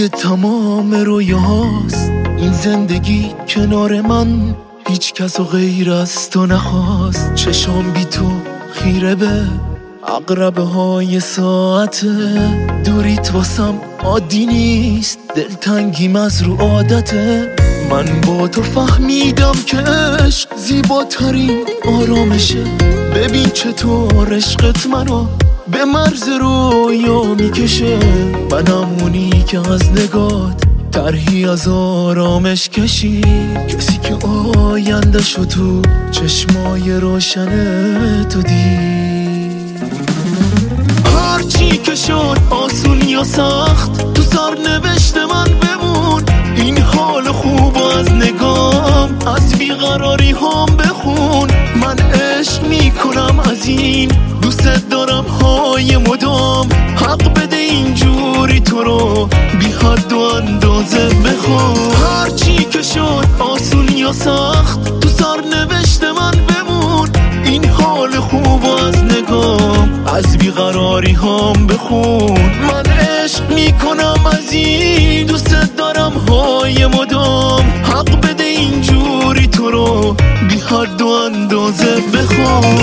دیگه تمام رویاست این زندگی کنار من، هیچ کس و غیر از تو نخواست. چشام بی تو خیره به عقربه های ساعته، دوریت واسم عادی نیست، دلتنگیم از رو عادته. من با تو فهمیدم که عشق زیباترین آرامشه. ببین چطور عشقت منو به مرز رویا میکشه. من همونی که از نگات طرحی از آرامش کشی، کسی که آینده‌شو تو چشمای روشن تو دید. هرچی که شد آسون یا سخت تو سرنوشت من بمون. این حال خوب از نگام از بیقراری هم بخون. من عشق میکنم از این دوست دارم های مدام. حق بده اینجوری تو رو بی حد و اندازه بخوام. هرچی که شد آسون یا سخت تو سرنوشت من بمون. این حال خوب از نگام از بیقراری هم بخون. من عشق میکنم از این دوست دارم های مدام. حق بده اینجوری تو رو بی حد و اندازه بخوام.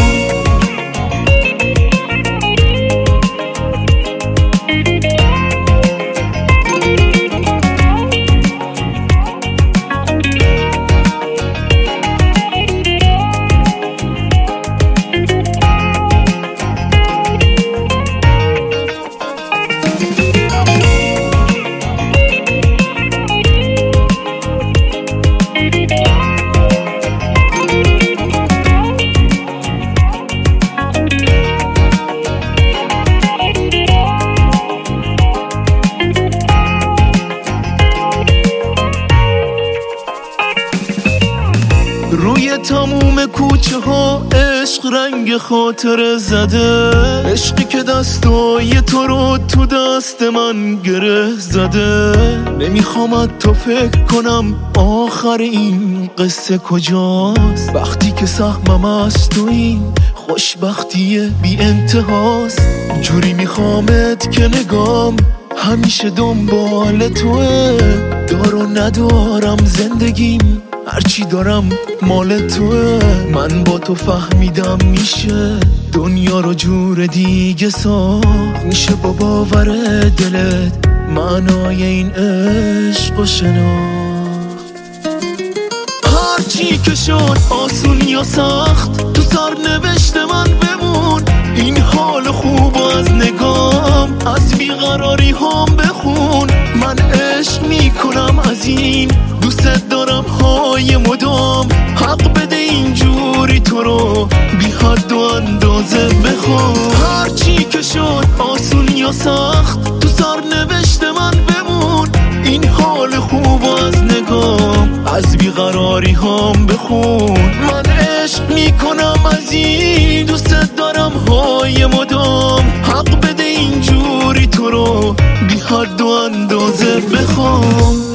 روی تموم کوچه ها عشق رنگ خاطره زده. عشقی که دستای تو رو تو دست من گره زده. نمیخوام تو فکر کنم آخر این قصه کجاست. وقتی که سهمم از تو این خوشبختی بی انتهاست. جوری میخوامت که نگام همیشه دنبال توه. دار و ندارم زندگیم هرچی دارم مال توه. من با تو فهمیدم میشه دنیا رو جور دیگه ساخت. میشه با باور دلت معنای این عشق و شناخت. هرچی که شد آسون یا سخت تو سرنوشت من بمون. این حال خوب از نگام از بیقراری هم بخون. من عشق میکنم از این دوست دارم های مدام. حق بده اینجوری تو رو بی حد و اندازه بخوام. هرچی که شد آسون یا سخت تو سرنوشت من بمون. این حال خوب از نگام از بیقراری هم بخون. من عشق میکنم از این دوست دارم های مدام. حق بده اینجوری تو رو بی حد و اندازه بخوام.